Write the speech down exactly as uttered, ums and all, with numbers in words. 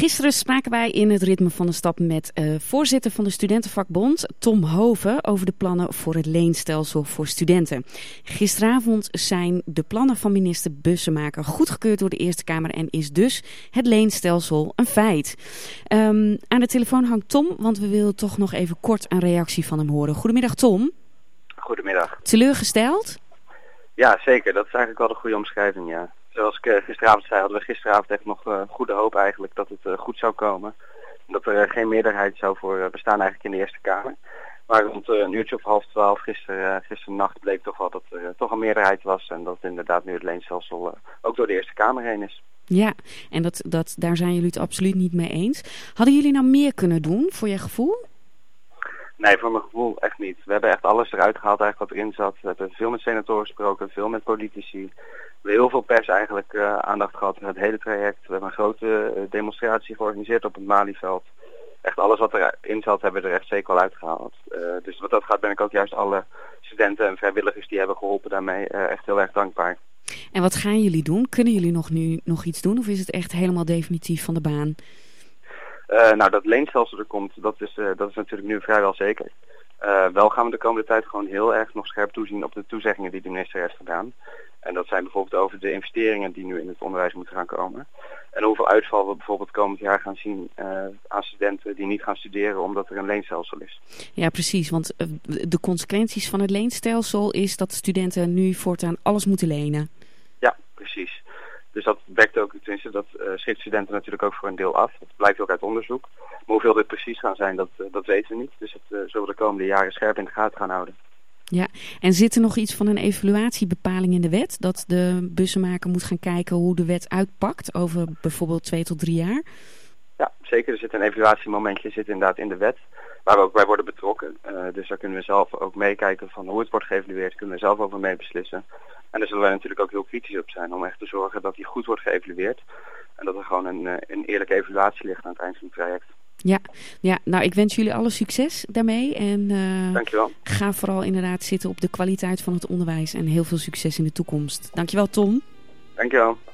Gisteren spraken wij in het ritme van de stap met uh, voorzitter van de Studentenvakbond, Tom Hoven, over de plannen voor het leenstelsel voor studenten. Gisteravond zijn de plannen van minister Bussemaker goedgekeurd door de Eerste Kamer en is dus het leenstelsel een feit. Um, aan de telefoon hangt Tom, want we willen toch nog even kort een reactie van hem horen. Goedemiddag Tom. Goedemiddag. Teleurgesteld? Ja, zeker. Dat is eigenlijk wel de goede omschrijving, ja. Zoals ik uh, gisteravond zei, hadden we gisteravond echt nog uh, goede hoop eigenlijk dat het uh, goed zou komen. Dat er uh, geen meerderheid zou voor uh, bestaan eigenlijk in de Eerste Kamer. Maar rond uh, een uurtje of half twaalf gisteren, uh, gisternacht bleek toch wel dat er uh, toch een meerderheid was. En dat inderdaad nu het leenstelsel uh, ook door de Eerste Kamer heen is. Ja, en dat, dat, daar zijn jullie het absoluut niet mee eens. Hadden jullie nou meer kunnen doen voor je gevoel? Nee, voor mijn gevoel echt niet. We hebben echt alles eruit gehaald eigenlijk wat erin zat. We hebben veel met senatoren gesproken, veel met politici. We hebben heel veel pers eigenlijk uh, aandacht gehad in het hele traject. We hebben een grote uh, demonstratie georganiseerd op het Malieveld. Echt alles wat erin zat hebben we er echt zeker wel uitgehaald. Uh, dus wat dat gaat ben ik ook juist alle studenten en vrijwilligers die hebben geholpen daarmee uh, echt heel erg dankbaar. En wat gaan jullie doen? Kunnen jullie nog nu nog iets doen of is het echt helemaal definitief van de baan? Uh, nou, dat leenstelsel er komt, dat is, uh, dat is natuurlijk nu vrijwel zeker. Uh, wel gaan we de komende tijd gewoon heel erg nog scherp toezien op de toezeggingen die de minister heeft gedaan. En dat zijn bijvoorbeeld over de investeringen die nu in het onderwijs moeten gaan komen. En hoeveel uitval we bijvoorbeeld komend jaar gaan zien uh, aan studenten die niet gaan studeren omdat er een leenstelsel is. Ja, precies. Want uh, de consequenties van het leenstelsel is dat studenten nu voortaan alles moeten lenen. Ja, precies. Dus dat wekt ook, tenminste, dat uh, schrikt studenten natuurlijk ook voor een deel af. Dat blijkt ook uit onderzoek. Maar hoeveel dit precies gaan zijn, dat, uh, dat weten we niet. Dus dat uh, zullen we de komende jaren scherp in de gaten gaan houden. Ja, en zit er nog iets van een evaluatiebepaling in de wet? Dat de bussenmaker moet gaan kijken hoe de wet uitpakt over bijvoorbeeld twee tot drie jaar? Ja, zeker. Er zit een evaluatiemomentje zit inderdaad in de wet. Waar we ook bij worden betrokken. Uh, dus daar kunnen we zelf ook meekijken van hoe het wordt geëvalueerd. Kunnen we zelf over mee beslissen. En daar zullen wij natuurlijk ook heel kritisch op zijn om echt te zorgen dat die goed wordt geëvalueerd. En dat er gewoon een, een eerlijke evaluatie ligt aan het eind van het traject. Ja, ja, nou ik wens jullie alle succes daarmee. En uh, Dankjewel. Ga vooral inderdaad zitten op de kwaliteit van het onderwijs. En heel veel succes in de toekomst. Dankjewel Tom. Dankjewel.